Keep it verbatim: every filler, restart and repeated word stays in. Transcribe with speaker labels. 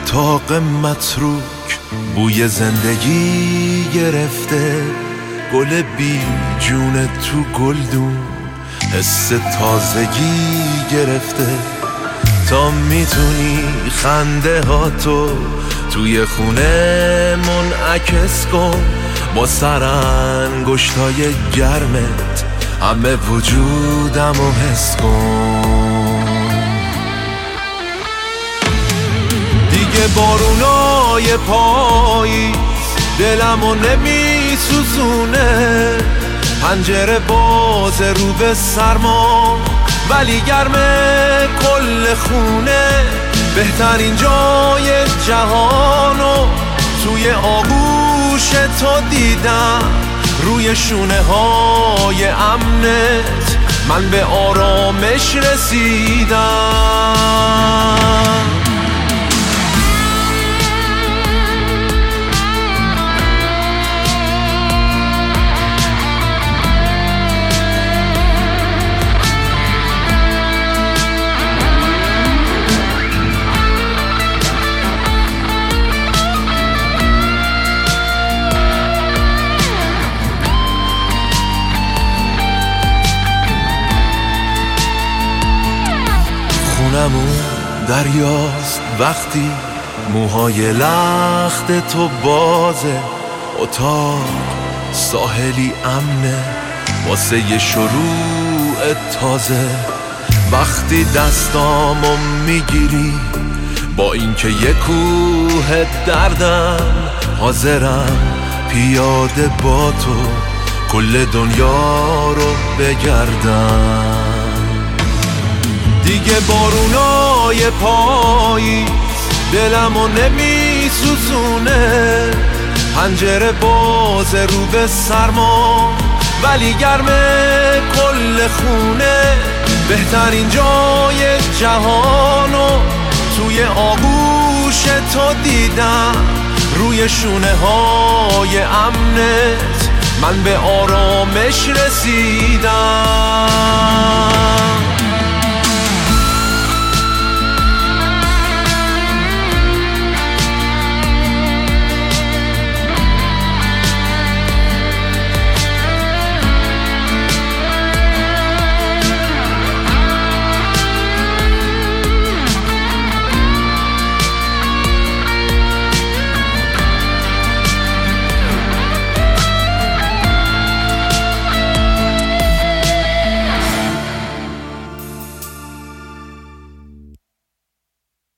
Speaker 1: اتاق متروک بوی زندگی گرفته، گل بی جون تو گلدون حس تازگی گرفته. تا میتونی خنده ها تو توی خونه منعکس کن، با سرانگشتای گرمت همه وجودم رو حس کن. دیگه بارونای پاییز دلمو نمی سوزونه، پنجره باز رو به سرما ولی گرمه کل خونه. بهترین جای جهانو توی آغوش تو دیدم، روی شونه های امنت من به آرامش رسیدم. خونمون دریاست وقتی موهای لخت تو بازه، اتاق ساحلی امنه واسه یه شروع تازه. وقتی دستامو میگیری با اینکه یه کوه دردم، حاضرم پیاده با تو کل دنیا رو بگردم. دیگه بارونای پاییز دلمو نمی سوزونه، پنجره باز رو به سرما ولی گرمه کل خونه. بهترین جای جهانو توی آغوش تو دیدم، روی شونه های امنت من به آرامش رسیدم.